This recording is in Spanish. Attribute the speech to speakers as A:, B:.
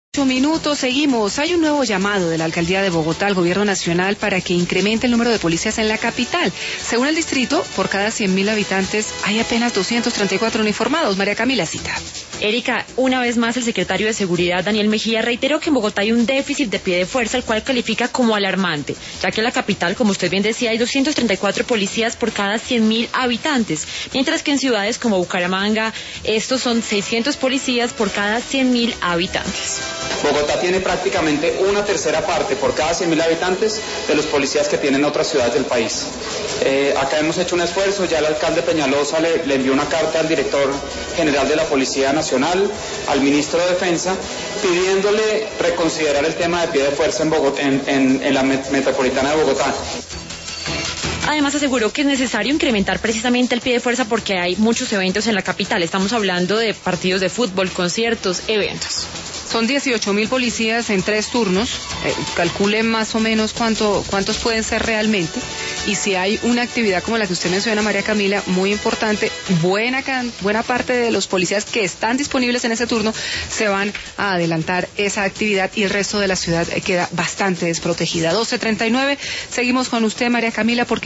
A: 8 minutos, seguimos. Hay un nuevo llamado de la Alcaldía de Bogotá al Gobierno Nacional para que incremente el número de policías en la capital. Según el distrito, por cada 100.000 habitantes hay apenas 234 uniformados. María Camila Cita.
B: Erika, una vez más el secretario de Seguridad, Daniel Mejía, reiteró que en Bogotá hay un déficit de pie de fuerza, el cual califica como alarmante, ya que en la capital, como usted bien decía, hay 234 policías por cada 100.000 habitantes, mientras que en ciudades como Bucaramanga, estos son 600 policías por cada 100.000 habitantes.
C: Bogotá tiene prácticamente una tercera parte por cada 100.000 habitantes de los policías que tienen otras ciudades del país. Acá hemos hecho un esfuerzo, ya el alcalde Peñalosa le envió una carta al director general de la Policía Nacional, al ministro de Defensa, pidiéndole reconsiderar el tema de pie de fuerza en Bogotá, en la metropolitana de Bogotá.
B: Además aseguró que es necesario incrementar precisamente el pie de fuerza porque hay muchos eventos en la capital. Estamos hablando de partidos de fútbol, conciertos, eventos.
A: Son 18.000 policías en 3 turnos. Calcule más o menos cuántos pueden ser realmente. Y si hay una actividad como la que usted menciona, María Camila, muy importante, buena parte de los policías que están disponibles en ese turno se van a adelantar esa actividad y el resto de la ciudad queda bastante desprotegida. 12:39, seguimos con usted, María Camila, porque